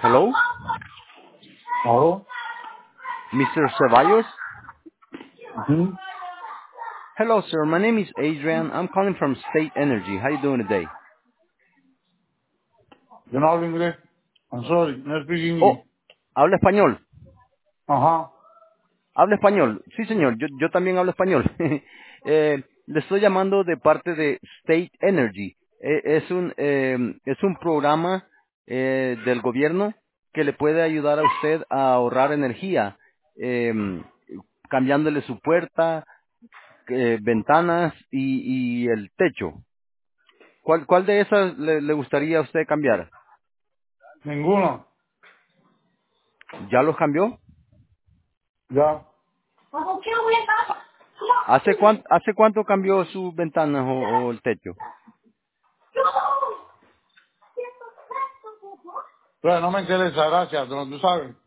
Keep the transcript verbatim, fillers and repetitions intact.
Hello, Hello? mister Ceballos. Ujú. Hello, sir. My name is Adrian. I'm calling from State Energy. How you doing today? Yo no hablo inglés. I'm sorry, no speak Oh, English. habla español. Ajá. Habla español. Sí, señor. Yo, yo también hablo español. Eh, le estoy llamando de parte de State Energy. Eh, es un eh, es un programa eh, del gobierno que le puede ayudar a usted a ahorrar energía, eh, cambiándole su puerta, eh, ventanas y, y el techo. ¿Cuál, cuál de esas le, le gustaría a usted cambiar? Ninguno. ¿Ya los cambió? Ya. ¿Hace cuánto, hace cuánto cambió sus ventanas o, o el techo? Pero no me interesa, gracias, tú, tú sabes.